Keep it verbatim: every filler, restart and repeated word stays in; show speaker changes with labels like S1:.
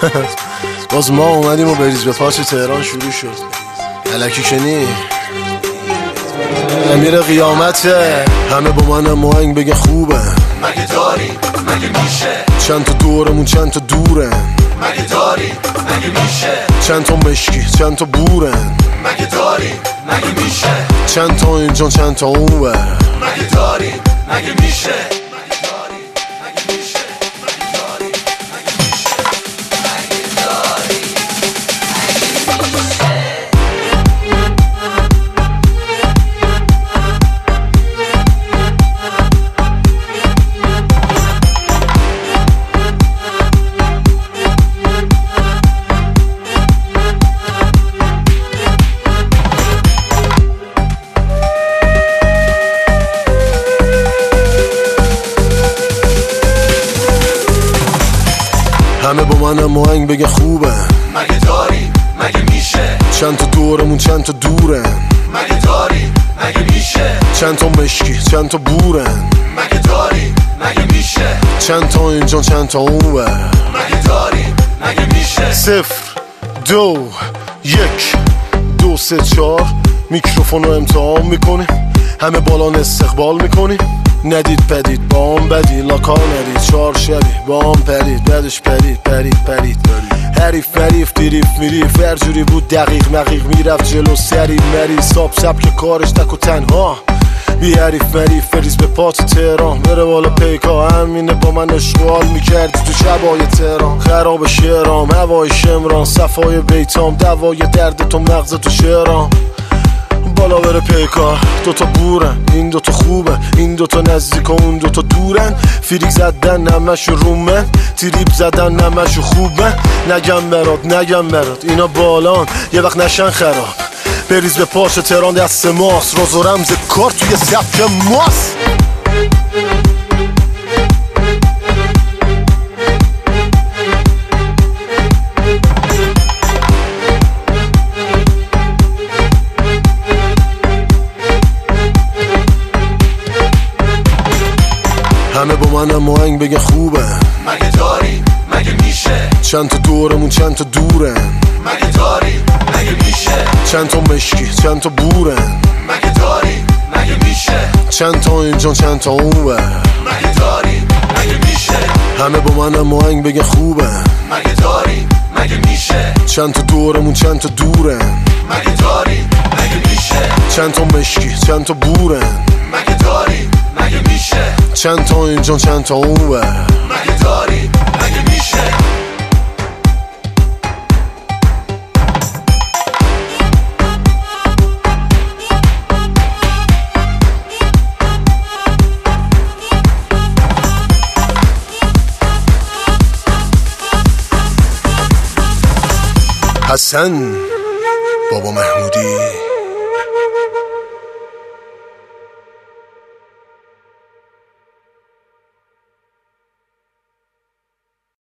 S1: باز ما اومدیم و بریز به پاس تهران شروع شد. الکی کنی امیر قیامته، همه با من ماهنگ بگه خوبه.
S2: مگه داری مگه میشه؟
S1: چند تا دورمون چند تا دورن.
S2: مگه داری مگه میشه؟
S1: چند تا مشکی چند تا بورن.
S2: مگه داری مگه میشه؟
S1: چند تا اینجا چند تا اونور.
S2: مگه داری مگه میشه؟
S1: همه با من ماهنگ بگه خوبه.
S2: مگه داری مگه میشه؟
S1: چند تا دورمون چند تا دورن.
S2: مگه داری مگه میشه؟
S1: چند تا مشکی چند تا بورن.
S2: مگه داری مگه میشه؟
S1: چند تا اینجا چند تا اونور.
S2: مگه داری مگه میشه؟
S1: صفر دو یک دو سه چار میکروفون رو امتحان میکنی، همه بالان استقبال میکنی. ندید پدید با هم بدی لاکار ندید، چار شبی با هم پرید بعدش پرید پرید پرید حریف مریف دیریف میریف هر جوری بود دقیق مقیق میرفت جلو سری مری ساب سب که کارش تک و تنها بی حریف مریف فریز به پات تهران بره بالا پیکا. همینه با من اشغال میکردی تو شبای تهران، خراب شعرام هوای شمران صفای بیتام دوای درد تو مغز تو شعرام. بالا بره پیکار دوتا بورن، این دوتا خوبه این دوتا نزدیک و اون دوتا دورن. فریک زدن نمشو رومن، تریپ زدن نمشو خوبه. نگم برات نگم برات اینا بالان یه وقت نشن خراب. بریز به پاش تهران دست ماست، راز و رمز کار توی سبک ماست. همه با من ماهنگ بگه خوبه.
S2: مگه داری مگه میشه؟
S1: چند تا دورمون چند تا دورن.
S2: مگه داری مگه میشه؟
S1: چند تا مشکی چند تا بورن.
S2: مگه داری مگه میشه؟
S1: چند تا اینجا چند تا اونور.
S2: مگه داری مگه میشه؟
S1: همه با من ماهنگ بگه خوبه.
S2: مگه داری مگه میشه؟
S1: چند تا دورمون چند تا دورن.
S2: مگه داری مگه میشه؟
S1: چند تا مشکی چند تا بورن.
S2: مگه داری مگه میشه؟
S1: چند تا اینجا چند تا اونور.
S2: مگه داری مگه میشه؟
S1: حسن بابا محمودی.